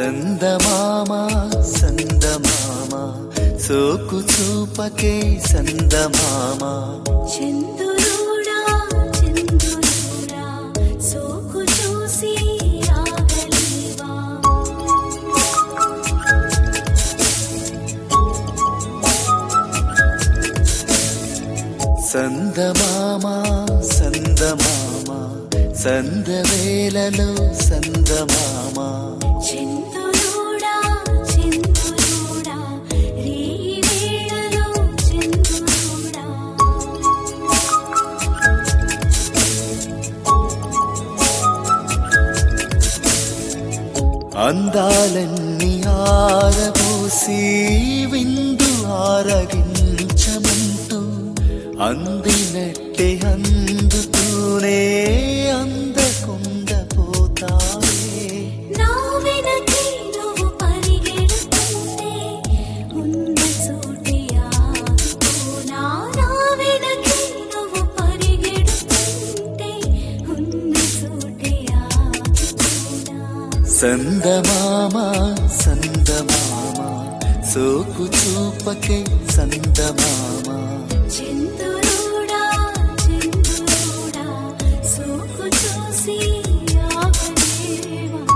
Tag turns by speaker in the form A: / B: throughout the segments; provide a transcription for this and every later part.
A: సందమామ సందమామ సోకు చూపకే సందమామ
B: చంద్రుడా చంద్రుడా సోకు చూసి ఆగలేవా
A: సందమామ సందమామ సందవేళలో సందమామ
B: చంద్రుడా చంద్రుడా రేయి వేళలో చంద్రుడా
A: అందాలన్నీ ఆరబోసి విందు ఆరగించమంటూ అందినట్టే అందుతూనే అందకుండా పోతావే
B: నా వెనకే నువ్వు పరిగెడుతుంటే ఉన్న చోటే ఆగిపోనా నా వెనకే నువ్వు పరిగెడుతుంటే ఉన్న చోటే ఆగిపోనా
A: సందమామ సందమామ సోకు చూపకే సందమామ
B: చంద్రుడా చంద్రుడా సోకు చూసి ఆగలేవా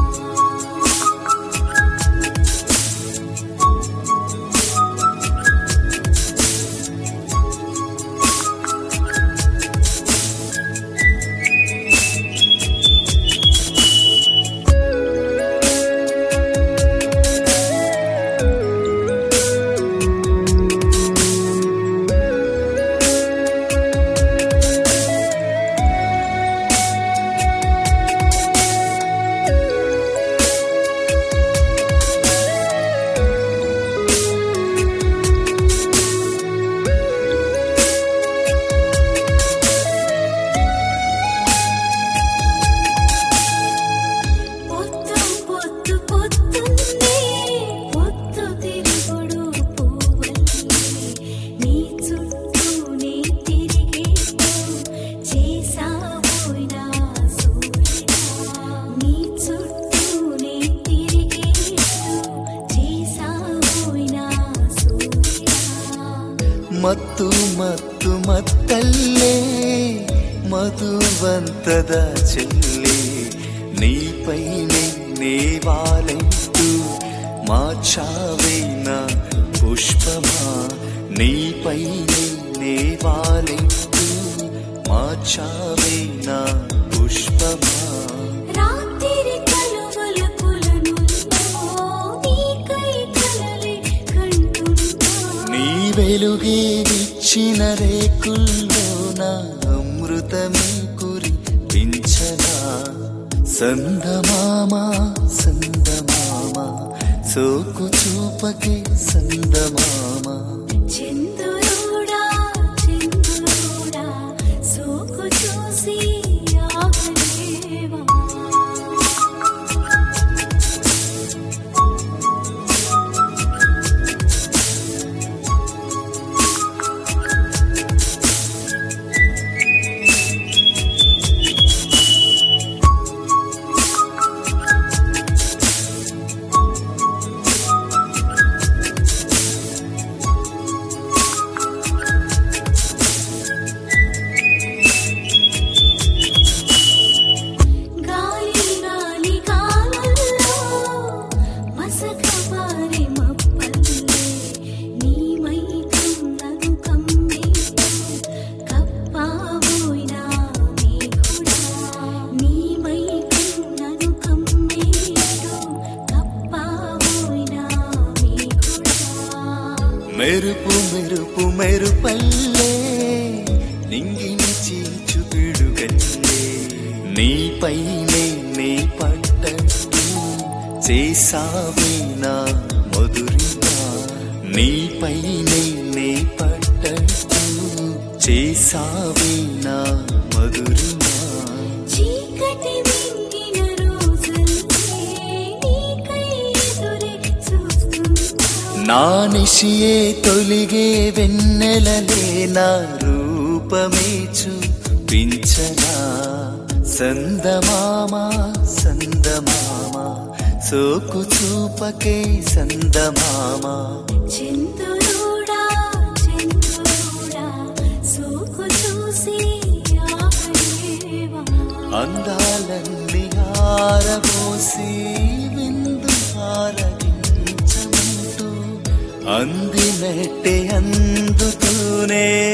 B: పొద్దు పొద్దున్నే పొద్దు తిరుగుడు పువ్వల్లే నీ చుట్టూనే తిరిగేస్తూ చేసావోయ్ నా సూర్యుడా నీ చుట్టూనే తిరిగేస్తూ చేసావోయ్ నా సూర్యుడా
A: మత్తు మత్తు మత్తల్లే మధువంతద చెల్లి నీపైనే నేవాలంటూ మార్చావైనా పుష్పమా నీపైనే నేవాలంటూ మార్చావైనా పుష్పమా
B: రాత్రి కలువలపులను నీకై కలలే కంటున్నా
A: నీ వెలుగే విచ్చిన రేకుల్లోన అమృతమే కురిపించనా సందమామ సందమామ సోకు చూపకే సందమామ
B: చంద్రుడా చంద్రుడా సోకు చూసి ఆగలేవా గాలి గాలి గాలుల్లో మసకబారి మబ్బల్లే నీ మైకం నన్ను కమ్మేస్తూ కప్పావోయ్ నా మేఘుడా నీ మైకం నన్ను కమ్మేస్తూ కప్పావోయ్ నా మేఘుడా
A: మెరుపు మెరుపు మెరుపల్లే నింగిని చీల్చు పిడుగల్లే నీపైనే నే పడ్డట్టు చేసావే నా మధురిమా నీపైనే నే పడ్డట్టు చేసావే నా మధురిమా
B: చీకటి మింగిన రోజుల్లే నీకై ఎదురే చూస్తున్నా
A: నా నిశియే తొలిగే వెన్నెలలే నా రూపమే చూపించనా సందమామ సందమామ సోకు చూపకే సందమామ
B: చింతురుడా సోకు చూసి ఆపలేవా
A: అందాలన్నీ ఆరబోసి విందు ఆరగించమంటూ అందినట్టే అందుతూనే